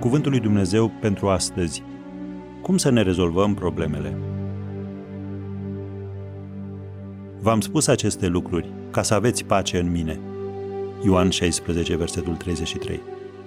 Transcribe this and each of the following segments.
Cuvântul lui Dumnezeu pentru astăzi. Cum să ne rezolvăm problemele? V-am spus aceste lucruri ca să aveți pace în mine. Ioan 16, versetul 33.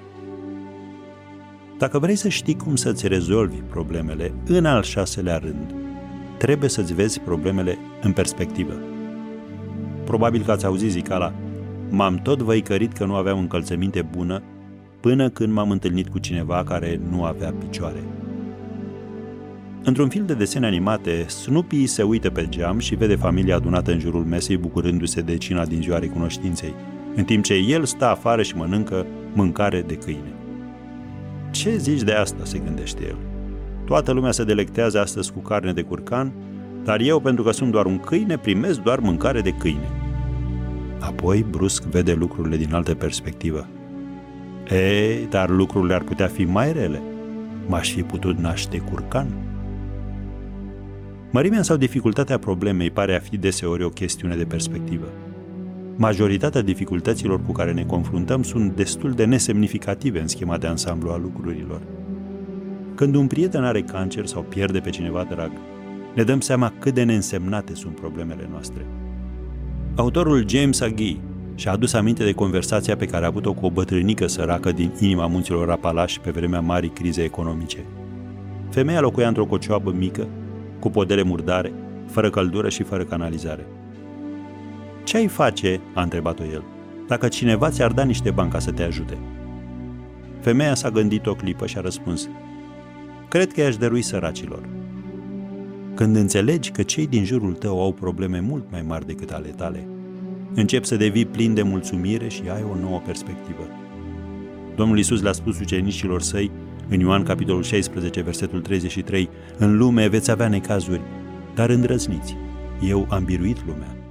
Dacă vrei să știi cum să-ți rezolvi problemele, în al 6-lea rând, trebuie să-ți vezi problemele în perspectivă. Probabil că ați auzit zicala: m-am tot văicărit că nu aveam încălțăminte bună până când m-am întâlnit cu cineva care nu avea picioare. Într-un film de desene animate, Snoopy se uită pe geam și vede familia adunată în jurul mesei bucurându-se de cina din ziua recunoștinței, în timp ce el stă afară și mănâncă mâncare de câine. Ce zici de asta, se gândește el. Toată lumea se delectează astăzi cu carne de curcan, dar eu, pentru că sunt doar un câine, primesc doar mâncare de câine. Apoi, brusc, vede lucrurile din altă perspectivă. Dar lucrurile ar putea fi mai rele. M-aș fi putut naște curcan? Mărimea sau dificultatea problemei pare a fi deseori o chestiune de perspectivă. Majoritatea dificultăților cu care ne confruntăm sunt destul de nesemnificative în schema de ansamblu a lucrurilor. Când un prieten are cancer sau pierde pe cineva drag, ne dăm seama cât de neînsemnate sunt problemele noastre. Autorul James Agee și-a adus aminte de conversația pe care a avut-o cu o bătrânică săracă din inima munților Apalași pe vremea marii crize economice. Femeia locuia într-o cocioabă mică, cu podele murdare, fără căldură și fără canalizare. Ce ai face, a întrebat-o el, dacă cineva ți-ar da niște bani ca să te ajute? Femeia s-a gândit o clipă și a răspuns: cred că i-aș dărui săracilor. Când înțelegi că cei din jurul tău au probleme mult mai mari decât ale tale, începi să devii plin de mulțumire și ai o nouă perspectivă. Domnul Iisus le-a spus ucenicilor săi în Ioan capitolul 16, versetul 33: în lume veți avea necazuri, dar îndrăzniți, eu am biruit lumea.